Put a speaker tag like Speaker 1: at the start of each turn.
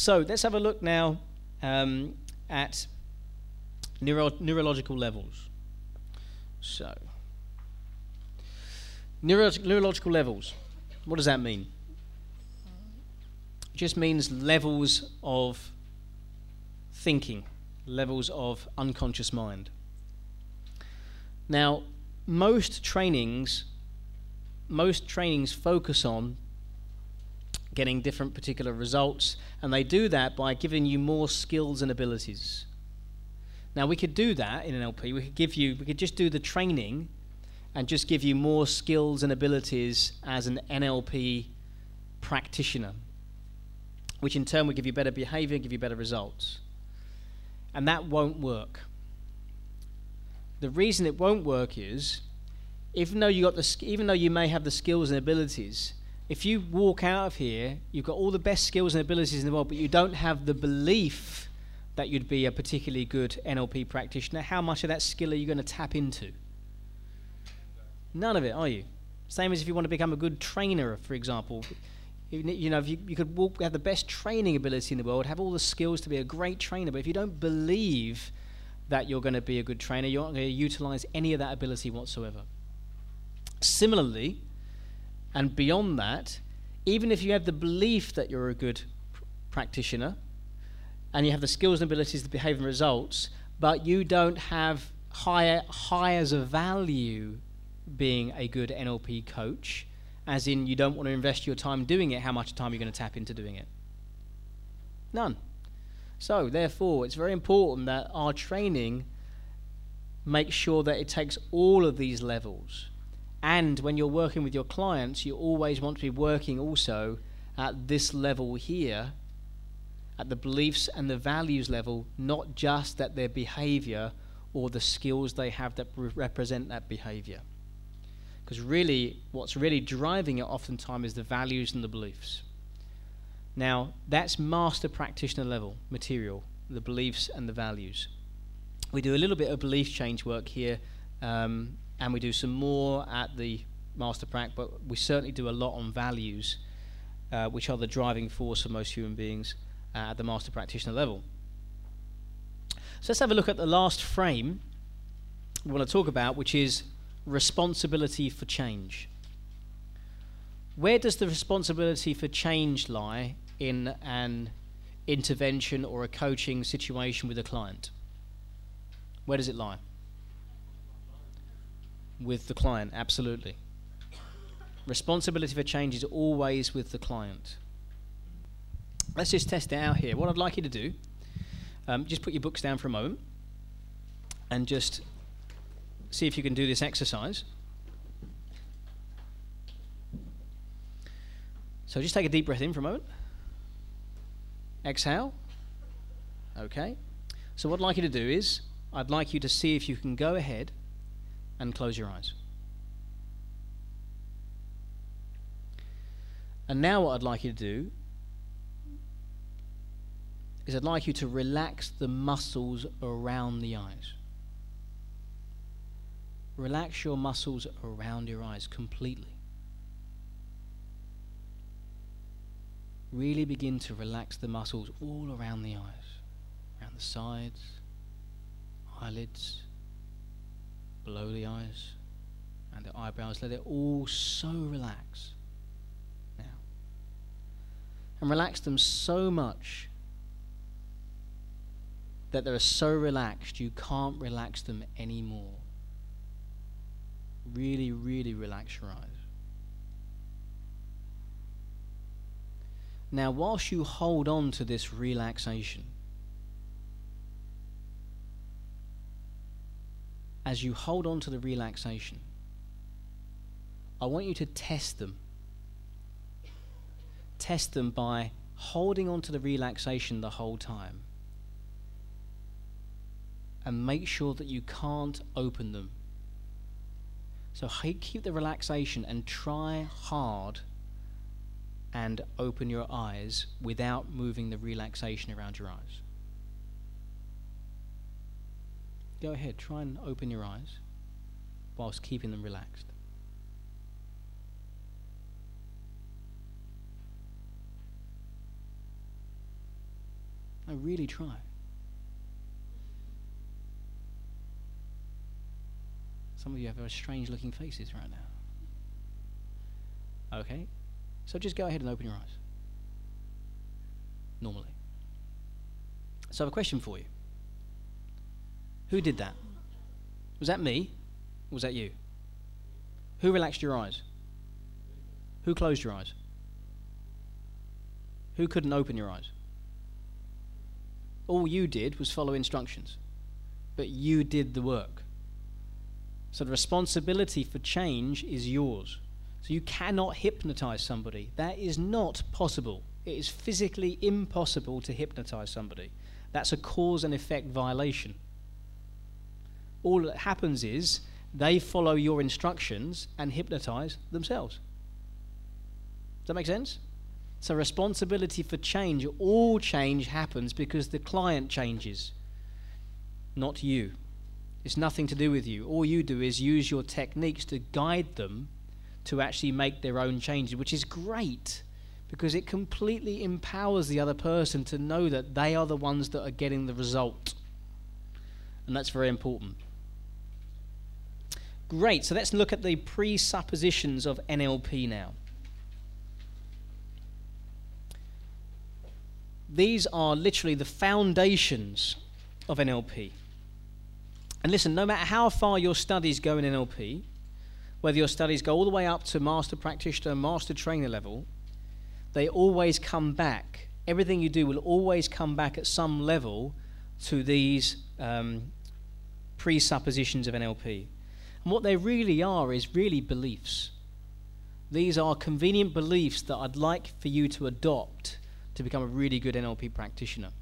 Speaker 1: So let's have a look now at neurological levels. So, neurological levels, what does that mean? It just means levels of thinking, levels of unconscious mind. Now, most trainings focus on getting different particular results, and they do that by giving you more skills and abilities. Now, we could do that in NLP. We could just do the training and just give you more skills and abilities as an NLP practitioner, which in turn will give you better behavior, give you better results. And that won't work. The reason it won't work is, even though you may have the skills and abilities, if you walk out of here, you've got all the best skills and abilities in the world, but you don't have the belief that you'd be a particularly good NLP practitioner, how much of that skill are you going to tap into? None of it, are you? Same as if you want to become a good trainer, for example. You know, if you could have the best training ability in the world, have all the skills to be a great trainer, but if you don't believe that you're going to be a good trainer, you're not going to utilize any of that ability whatsoever. Similarly, and beyond that, even if you have the belief that you're a good practitioner, and you have the skills and abilities to behave and results, but you don't have high as a value being a good NLP coach, as in you don't want to invest your time doing it, how much time you're going to tap into doing it? None. So, therefore, it's very important that our training makes sure that it takes all of these levels. And when you're working with your clients, you always want to be working also at this level here, at the beliefs and the values level, not just at their behavior or the skills they have that represent that behavior. Because really, what's really driving it oftentimes is the values and the beliefs. Now, that's master practitioner level material, the beliefs and the values. We do a little bit of belief change work here, and we do some more at the master prac, but we certainly do a lot on values, which are the driving force for most human beings at the master practitioner level. So let's have a look at the last frame we want to talk about, which is responsibility for change. Where does the responsibility for change lie in an intervention or a coaching situation with a client? Where does it lie? With the client, absolutely. Responsibility for change is always with the client. Let's just test it out here. What I'd like you to do, just put your books down for a moment and just see if you can do this exercise. So just take a deep breath in for a moment. Exhale. Okay. So what I'd like you to do is, I'd like you to see if you can go ahead and close your eyes. And now what I'd like you to do is I'd like you to relax the muscles around the eyes. Relax your muscles around your eyes completely. Really begin to relax the muscles all around the eyes, around the sides, eyelids, below the eyes, and the eyebrows. Let it all so relax now. And relax them so much that they're so relaxed you can't relax them anymore. Really, really relax your eyes. Now, whilst you hold on to this relaxation, as you hold on to the relaxation, I want you to test them. Test them by holding on to the relaxation the whole time. And make sure that you can't open them. So keep the relaxation and try hard and open your eyes without moving the relaxation around your eyes. Go ahead, try and open your eyes whilst keeping them relaxed. No, really try. Some of you have very strange looking faces right now. Okay, so just go ahead and open your eyes. Normally. So I have a question for you. Who did that? Was that me? Or was that you? Who relaxed your eyes? Who closed your eyes? Who couldn't open your eyes? All you did was follow instructions, but you did the work. So the responsibility for change is yours. So you cannot hypnotize somebody. That is not possible. It is physically impossible to hypnotize somebody. That's a cause and effect violation. All that happens is they follow your instructions and hypnotize themselves. Does that make sense? So responsibility for change, all change happens because the client changes, not you. It's nothing to do with you. All you do is use your techniques to guide them to actually make their own changes, which is great because it completely empowers the other person to know that they are the ones that are getting the result. And that's very important. Great, so let's look at the presuppositions of NLP now. These are literally the foundations of NLP. And listen, no matter how far your studies go in NLP, whether your studies go all the way up to master practitioner, master trainer level, they always come back. Everything you do will always come back at some level to these presuppositions of NLP. And what they really are is really beliefs. These are convenient beliefs that I'd like for you to adopt to become a really good NLP practitioner.